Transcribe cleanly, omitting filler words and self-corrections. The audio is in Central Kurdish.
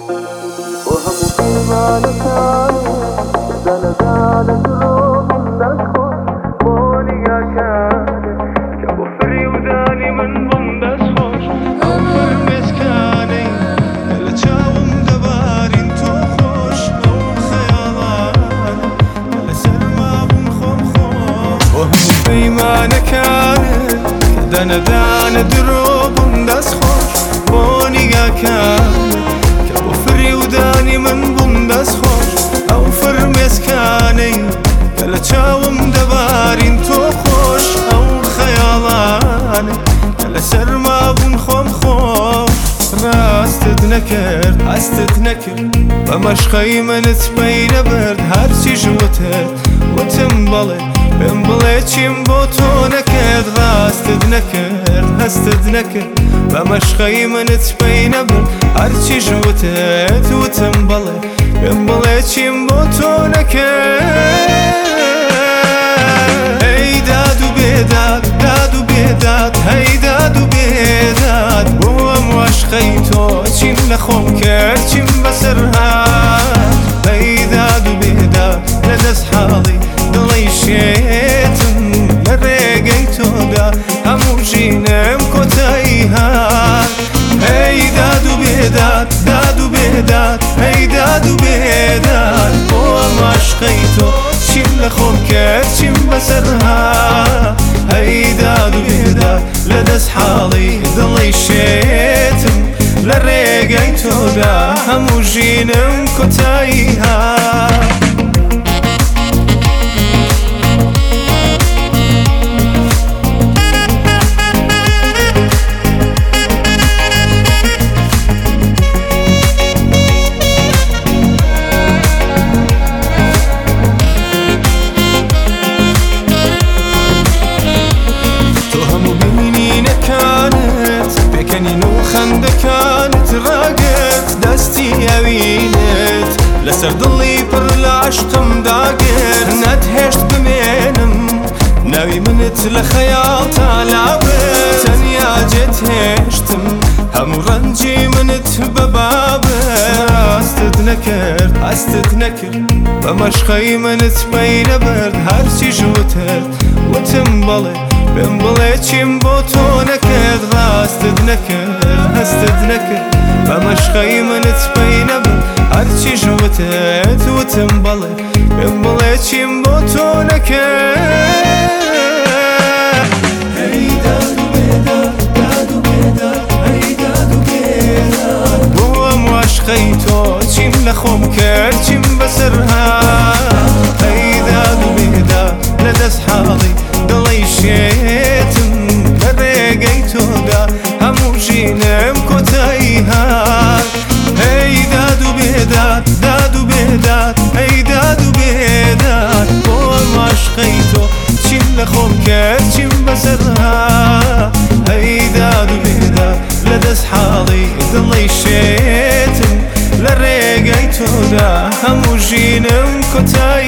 وهم كلمانك دانا دانا دروب دسخون بوني كان كابو فري وداني من بندسخون أفر مسكاني لتشاوم دبارين توخوش أو خيالان لسرما بنخوم خوم وهم كلمانك دانا دانا دروب دسخون بوني كان وداني من بندس خوش او فرمس كاني كلا تشاوم دبارين تو خوش او خيالاني كلا سرما بنخوم خوش راستد نكرت هستد نكرت بمشخي من تبين برد هرسي جوتت وتنبلي بنبلي چيم بوتو نكرت راستد نكرت هستد نكرت بمشخي من تبين برد هرسي جوتت وتنبلي بنبلي چيم بوتو نكرت اي دادو بيداد دادو بيداد هي دادو بيداد بوم واشخيتو چيم لخوم كرد چيم بسرهاد هي دادو بيداد لدس حالي دلي شيتم لرقيتو دا همو جينم كتايهاد هي دادو بيداد دادو بيداد هي دادو بيداد بوم واشخيتو چيم لخوم كرد چيم بسرهاد هي دادو بيداد لدس حالي دلي شيتم لرقيتو دا همو جينم كتايهاد كانت راقت دستي اوينت لسر ضلي بر العشقم داقت ندهشت بمينم ناوي منت لخيال تالعبت تنيا جت هشتم همو رنجي منت ببابت استد نكرت استد نكرت بمشخي منت بين برد هرسي جوتت وتنبلي بنبلي چيم بوتو نكرت راستد نكرت هستد نكرت بمشخي منت بين برد هرسي جوتت وتنبلي بنبلي چيم بوتو نكرت هي دادو بيداد دادو بيداد هي دادو بيداد بوم واشخيتو چيم لخوم كرد چيم بسرهاد هي دادو بيداد لدس حالي دلي شيتم لرقيتو دا همو جينم كتايهاد هي دادو بيداد دادو بيداد هي دادو بيداد بوم واشخيتو چيم لخوم كرد چيم بسرهاد هي دادو بيداد لدس حالي دلي شيتم لرقيتو دا همو جينم كتايهاد